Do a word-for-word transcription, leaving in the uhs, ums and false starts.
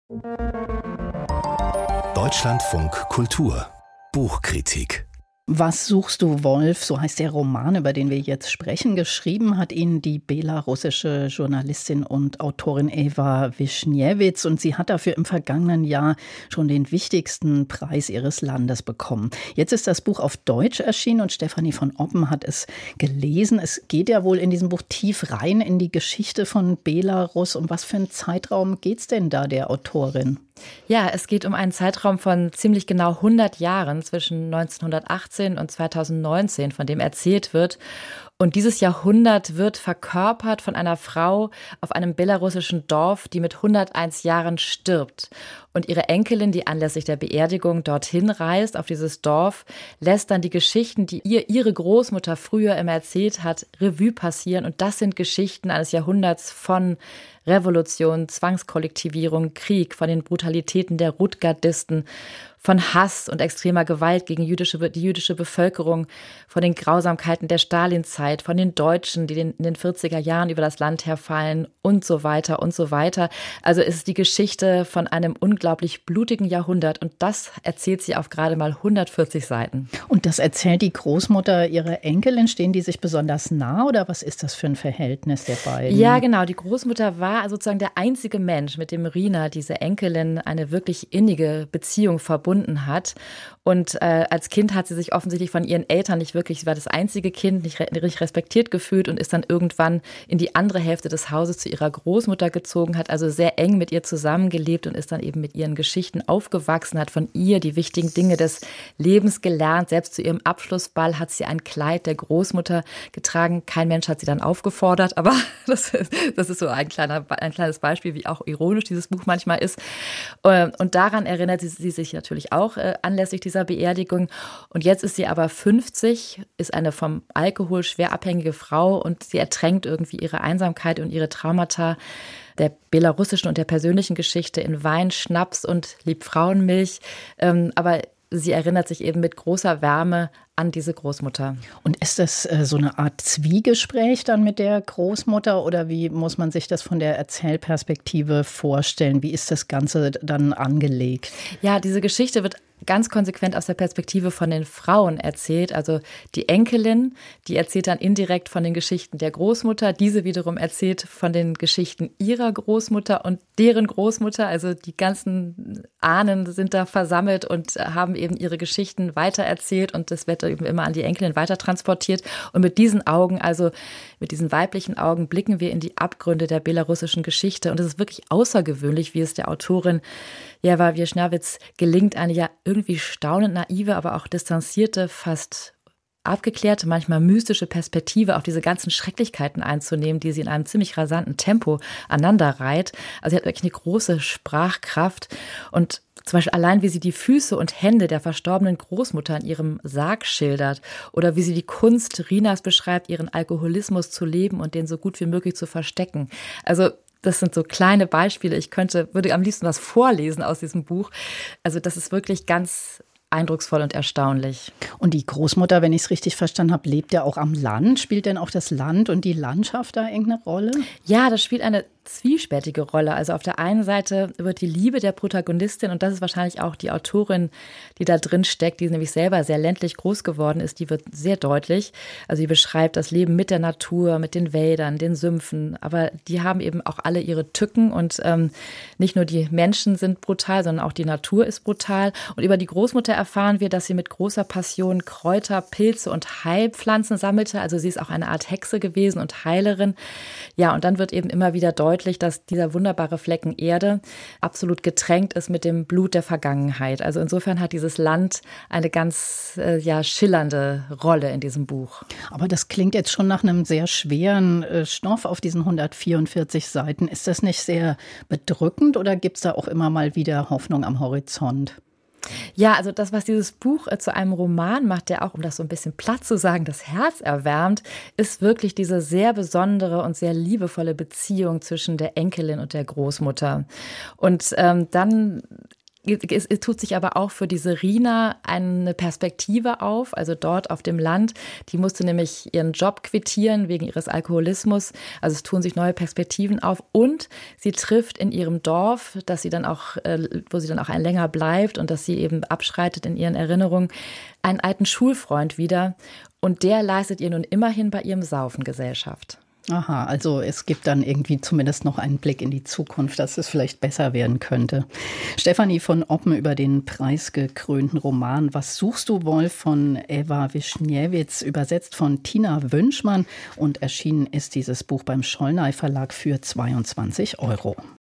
Deutschlandfunk Kultur Buchkritik. Was suchst du, Wolf? So heißt der Roman, über den wir jetzt sprechen. Geschrieben hat ihn die belarussische Journalistin und Autorin Ewa Wischniewicz. Und sie hat dafür im vergangenen Jahr schon den wichtigsten Preis ihres Landes bekommen. Jetzt ist das Buch auf Deutsch erschienen und Stefanie von Oppen hat es gelesen. Es geht ja wohl in diesem Buch tief rein in die Geschichte von Belarus. Um was für einen Zeitraum geht's denn da der Autorin? Ja, es geht um einen Zeitraum von ziemlich genau hundert Jahren zwischen neunzehnhundertachtzehn und zweitausendneunzehn, von dem erzählt wird. Und dieses Jahrhundert wird verkörpert von einer Frau auf einem belarussischen Dorf, die mit hunderteins Jahren stirbt. Und ihre Enkelin, die anlässlich der Beerdigung dorthin reist, auf dieses Dorf, lässt dann die Geschichten, die ihr ihre Großmutter früher immer erzählt hat, Revue passieren. Und das sind Geschichten eines Jahrhunderts von Revolution, Zwangskollektivierung, Krieg, von den Brutalitäten der Rotgardisten, von Hass und extremer Gewalt gegen jüdische, die jüdische Bevölkerung, von den Grausamkeiten der Stalinzeit, von den Deutschen, die in den vierziger Jahren über das Land herfallen und so weiter und so weiter. Also es ist die Geschichte von einem unglaublich blutigen Jahrhundert und das erzählt sie auf gerade mal hundertvierzig Seiten. Und das erzählt die Großmutter ihrer Enkelin? Stehen die sich besonders nah oder was ist das für ein Verhältnis der beiden? Ja, genau. Die Großmutter war sozusagen der einzige Mensch, mit dem Rina, diese Enkelin, eine wirklich innige Beziehung verbunden hat. Und äh, als Kind hat sie sich offensichtlich von ihren Eltern nicht wirklich, sie war das einzige Kind, nicht, nicht respektiert gefühlt und ist dann irgendwann in die andere Hälfte des Hauses zu ihrer Großmutter gezogen, hat also sehr eng mit ihr zusammengelebt und ist dann eben mit ihren Geschichten aufgewachsen, hat von ihr die wichtigen Dinge des Lebens gelernt. Selbst zu ihrem Abschlussball hat sie ein Kleid der Großmutter getragen. Kein Mensch hat sie dann aufgefordert, aber das ist, das ist so ein, kleiner, ein kleines Beispiel, wie auch ironisch dieses Buch manchmal ist. Und daran erinnert sie, sie sich natürlich auch äh, anlässlich dieser Beerdigung. Und jetzt ist sie aber fünfzig, ist eine vom Alkohol schwer abhängige Frau und sie ertränkt irgendwie ihre Einsamkeit und ihre Traumata der belarussischen und der persönlichen Geschichte in Wein, Schnaps und Liebfrauenmilch. Ähm, aber sie erinnert sich eben mit großer Wärme an diese Großmutter. Und ist das äh, so eine Art Zwiegespräch dann mit der Großmutter oder wie muss man sich das von der Erzählperspektive vorstellen? Wie ist das Ganze dann angelegt? Ja, diese Geschichte wird ganz konsequent aus der Perspektive von den Frauen erzählt. Also die Enkelin, die erzählt dann indirekt von den Geschichten der Großmutter. Diese wiederum erzählt von den Geschichten ihrer Großmutter und deren Großmutter. Also die ganzen Ahnen sind da versammelt und haben eben ihre Geschichten weitererzählt und das wird eben immer an die Enkelin weitertransportiert. Und mit diesen Augen, also mit diesen weiblichen Augen, blicken wir in die Abgründe der belarussischen Geschichte. Und es ist wirklich außergewöhnlich, wie es der Autorin Ewa Wischniewicz gelingt, eine ja irgendwie staunend naive, aber auch distanzierte, fast abgeklärte, manchmal mystische Perspektive auf diese ganzen Schrecklichkeiten einzunehmen, die sie in einem ziemlich rasanten Tempo aneinanderreiht. Also sie hat wirklich eine große Sprachkraft und zum Beispiel allein, wie sie die Füße und Hände der verstorbenen Großmutter in ihrem Sarg schildert oder wie sie die Kunst Rinas beschreibt, ihren Alkoholismus zu leben und den so gut wie möglich zu verstecken. Also das sind so kleine Beispiele. Ich könnte, würde am liebsten was vorlesen aus diesem Buch. Also das ist wirklich ganz eindrucksvoll und erstaunlich. Und die Großmutter, wenn ich es richtig verstanden habe, lebt ja auch am Land. Spielt denn auch das Land und die Landschaft da irgendeine Rolle? Ja, das spielt eine zwiespältige Rolle. Also auf der einen Seite wird die Liebe der Protagonistin, und das ist wahrscheinlich auch die Autorin, die da drin steckt, die nämlich selber sehr ländlich groß geworden ist, die wird sehr deutlich. Also sie beschreibt das Leben mit der Natur, mit den Wäldern, den Sümpfen, aber die haben eben auch alle ihre Tücken und ähm, nicht nur die Menschen sind brutal, sondern auch die Natur ist brutal. Und über die Großmutter erfahren wir, dass sie mit großer Passion Kräuter, Pilze und Heilpflanzen sammelte. Also sie ist auch eine Art Hexe gewesen und Heilerin. Ja, und dann wird eben immer wieder deutlich, dass dieser wunderbare Flecken Erde absolut getränkt ist mit dem Blut der Vergangenheit. Also insofern hat dieses Land eine ganz äh, ja, schillernde Rolle in diesem Buch. Aber das klingt jetzt schon nach einem sehr schweren äh, Stoff auf diesen hundertvierundvierzig Seiten. Ist das nicht sehr bedrückend oder gibt es da auch immer mal wieder Hoffnung am Horizont? Ja, also das, was dieses Buch äh, zu einem Roman macht, der auch, um das so ein bisschen platt zu sagen, das Herz erwärmt, ist wirklich diese sehr besondere und sehr liebevolle Beziehung zwischen der Enkelin und der Großmutter. Und ähm, dann Es, es tut sich aber auch für diese Rina eine Perspektive auf, also dort auf dem Land. Die musste nämlich ihren Job quittieren wegen ihres Alkoholismus. Also es tun sich neue Perspektiven auf und sie trifft in ihrem Dorf, dass sie dann auch, wo sie dann auch ein länger bleibt und dass sie eben abschreitet in ihren Erinnerungen, einen alten Schulfreund wieder. Und der leistet ihr nun immerhin bei ihrem Saufen Gesellschaft. Aha, also es gibt dann irgendwie zumindest noch einen Blick in die Zukunft, dass es vielleicht besser werden könnte. Stefanie von Oppen über den preisgekrönten Roman Was suchst du, Wolf von Ewa Wischniewicz, übersetzt von Tina Wünschmann, und erschienen ist dieses Buch beim Schollnay Verlag für zweiundzwanzig Euro.